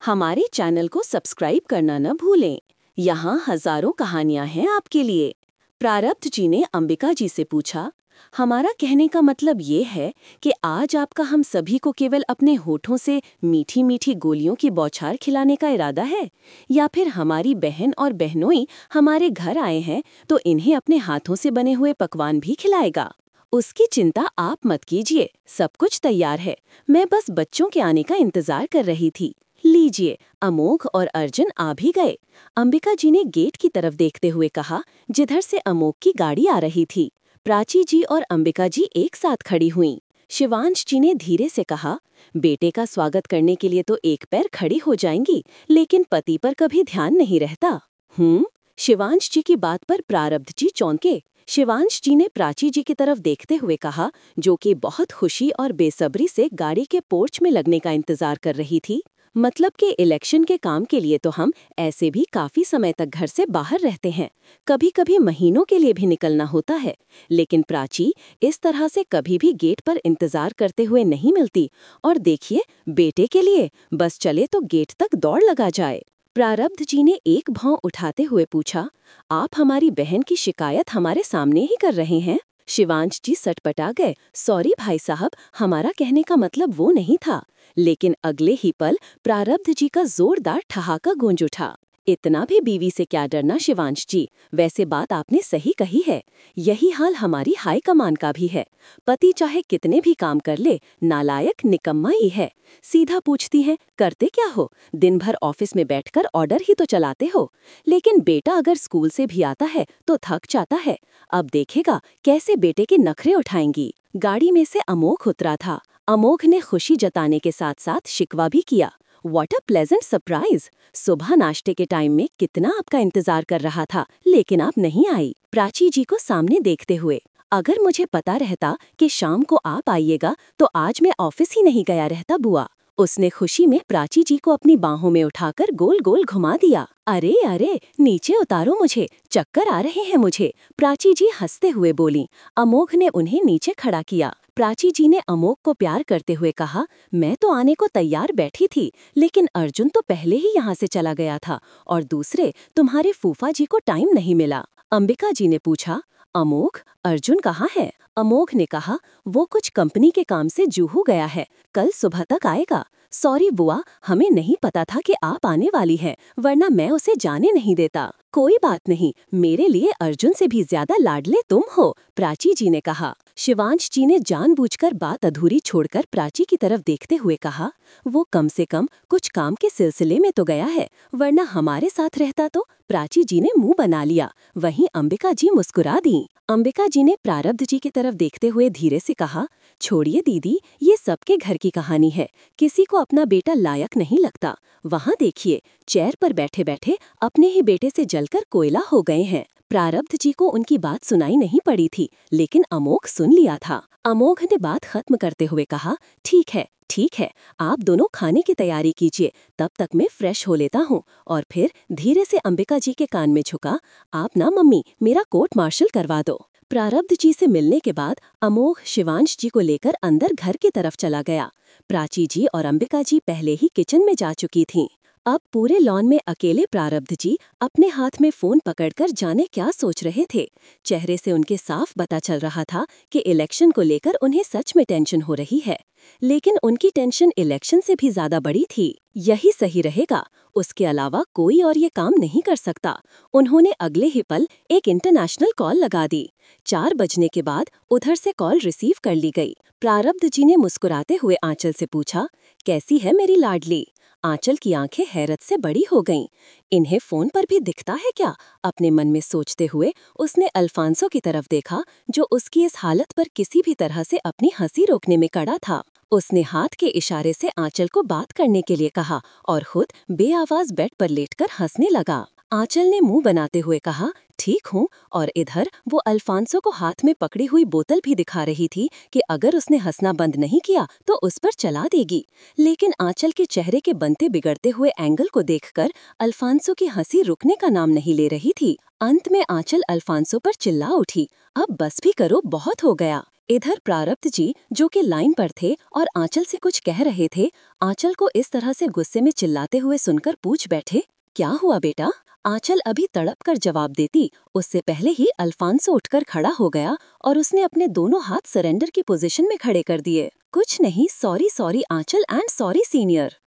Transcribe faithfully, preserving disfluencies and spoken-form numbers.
हमारे चैनल को सब्सक्राइब करना न भूलें। यहाँ हजारों कहानियाँ हैं आपके लिए। प्रारब्ध जी ने अंबिका जी से पूछा, हमारा कहने का मतलब ये है कि आज आपका हम सभी को केवल अपने होठों से मीठी मीठी गोलियों की बौछार खिलाने का इरादा है, या फिर हमारी बहन और बहनोई हमारे घर आए हैं तो इन्हें अपने हाथों से बने हुए पकवान भी खिलाएगा। उसकी चिंता आप मत कीजिए, सब कुछ तैयार है। मैं बस बच्चों के आने का इंतजार कर रही थी। लीजिए, अमोघ और अर्जुन आ भी गए। अंबिका जी ने गेट की तरफ देखते हुए कहा, जिधर से अमोघ की गाड़ी आ रही थी। प्राची जी और अंबिका जी एक साथ खड़ी हुईं। शिवांश जी ने धीरे से कहा, बेटे का स्वागत करने के लिए तो एक पैर खड़ी हो जाएंगी, लेकिन पति पर कभी ध्यान नहीं रहता। हम्म शिवांश जी की बात पर प्रारब्ध जी चौंके। शिवांश जी ने प्राची जी की तरफ देखते हुए कहा, जो कि बहुत खुशी और बेसब्री से गाड़ी के पोर्च में लगने का इंतजार कर रही थी। मतलब कि इलेक्शन के काम के लिए तो हम ऐसे भी काफी समय तक घर से बाहर रहते हैं, कभी कभी महीनों के लिए भी निकलना होता है, लेकिन प्राची इस तरह से कभी भी गेट पर इंतजार करते हुए नहीं मिलती। और देखिए, बेटे के लिए बस चले तो गेट तक दौड़ लगा जाए। प्रारब्ध जी ने एक भौं उठाते हुए पूछा, आप हमारी बहन की शिकायत हमारे सामने ही कर रहे हैं? शिवांश जी सटपटा गए। सॉरी भाई साहब, हमारा कहने का मतलब वो नहीं था। लेकिन अगले ही पल प्रारब्ध जी का जोरदार ठहाका गूंज उठा। इतना भी बीवी से क्या डरना शिवांश जी, वैसे बात आपने सही कही है। यही हाल हमारी हाई कमान का भी है। पति चाहे कितने भी काम कर ले, नालायक निकम्मा ही है। सीधा पूछती है, करते क्या हो? दिन भर ऑफिस में बैठकर ऑर्डर ही तो चलाते हो। लेकिन बेटा अगर स्कूल से भी आता है तो थक जाता है। अब देखेगा कैसे बेटे के नखरे उठाएंगी। गाड़ी में से अमोघ उतरा था। अमोघ ने खुशी जताने के साथ साथ शिकवा भी किया। What a pleasant surprise! सुबह नाश्ते के टाइम में कितना आपका इंतजार कर रहा था, लेकिन आप नहीं आई। प्राची जी को सामने देखते हुए, अगर मुझे पता रहता कि शाम को आप आइएगा तो आज मैं ऑफिस ही नहीं गया रहता बुआ। उसने खुशी में प्राची जी को अपनी बाहों में उठाकर गोल गोल घुमा दिया। अरे अरे, नीचे उतारो मुझे, चक्कर आ रहे हैं मुझे, प्राची जी हंसते हुए बोली। अमोघ ने उन्हें नीचे खड़ा किया। प्राची जी ने अमोघ को प्यार करते हुए कहा, मैं तो आने को तैयार बैठी थी, लेकिन अर्जुन तो पहले ही यहाँ से चला गया था, और दूसरे तुम्हारे फूफा जी को टाइम नहीं मिला। अंबिका जी ने पूछा, अमोघ, अर्जुन कहाँ है? अमोघ ने कहा, वो कुछ कंपनी के काम से जूहू गया है, कल सुबह तक आएगा। सॉरी बुआ, हमें नहीं पता था कि आप आने वाली हैं, वरना मैं उसे जाने नहीं देता। कोई बात नहीं, मेरे लिए अर्जुन से भी ज्यादा लाडले तुम हो, प्राची जी ने कहा। शिवांश जी ने जानबूझकर बात अधूरी छोड़कर प्राची की तरफ देखते हुए कहा, वो कम से कम कुछ काम के सिलसिले में तो गया है, वरना हमारे साथ रहता तो। प्राची जी ने मुंह बना लिया। वहीं अंबिका जी मुस्कुरा दी। अंबिका जी ने प्रारब्ध जी की तरफ देखते हुए धीरे से कहा, छोड़िए दीदी, ये सबके घर की कहानी है। किसी को अपना बेटा लायक नहीं लगता। वहाँ देखिए, चेयर पर बैठे बैठे अपने ही बेटे से जलकर कोयला हो गए हैं। प्रारब्ध जी को उनकी बात सुनाई नहीं पड़ी थी, लेकिन अमोघ सुन लिया था। अमोघ ने बात खत्म करते हुए कहा, ठीक है ठीक है, आप दोनों खाने की तैयारी कीजिए, तब तक मैं फ्रेश हो लेता हूँ। और फिर धीरे से अंबिका जी के कान में झुका, आप ना मम्मी, मेरा कोर्ट मार्शल करवा दो। प्रारब्ध जी से मिलने के बाद अमोघ शिवांश जी को लेकर अंदर घर की तरफ चला गया। प्राची जी और अंबिका जी पहले ही किचन में जा चुकी थीं। अब पूरे लॉन में अकेले प्रारब्ध जी अपने हाथ में फोन पकड़कर जाने क्या सोच रहे थे। चेहरे से उनके साफ पता चल रहा था कि इलेक्शन को लेकर उन्हें सच में टेंशन हो रही है, लेकिन उनकी टेंशन इलेक्शन से भी ज्यादा बड़ी थी। यही सही रहेगा, उसके अलावा कोई और ये काम नहीं कर सकता। उन्होंने अगले ही पल एक इंटरनेशनल कॉल लगा दी। चार बजने के बाद उधर से कॉल रिसीव कर ली गई। प्रारब्ध जी ने मुस्कुराते हुए आंचल से पूछा, कैसी है मेरी लाडली? आंचल की आंखें हैरत से बड़ी हो गईं। इन्हें फोन पर भी दिखता है क्या? अपने मन में सोचते हुए उसने अल्फांसो की तरफ देखा, जो उसकी इस हालत पर किसी भी तरह से अपनी हंसी रोकने में कड़ा था। उसने हाथ के इशारे से आंचल को बात करने के लिए कहा और खुद बेआवाज बेड पर लेटकर हंसने लगा। आंचल ने मुंह बनाते हुए कहा, ठीक हूँ, और इधर वो अल्फांसो को हाथ में पकड़ी हुई बोतल भी दिखा रही थी कि अगर उसने हंसना बंद नहीं किया तो उस पर चला देगी। लेकिन आंचल के चेहरे के बनते बिगड़ते हुए एंगल को देखकर अल्फांसो की हंसी रुकने का नाम नहीं ले रही थी। अंत में आंचल अल्फांसो पर चिल्ला उठी, अब बस भी करो, बहुत हो गया। इधर प्रारब्ध जी, जो कि लाइन पर थे और आंचल से कुछ कह रहे थे, आंचल को इस तरह से गुस्से में चिल्लाते हुए सुनकर पूछ बैठे, क्या हुआ बेटा? आंचल अभी तड़प कर जवाब देती, उससे पहले ही अल्फांसो उठकर खड़ा हो गया और उसने अपने दोनों हाथ सरेंडर की पोजीशन में खड़े कर दिए। कुछ नहीं, sorry sorry Aanchal and sorry senior.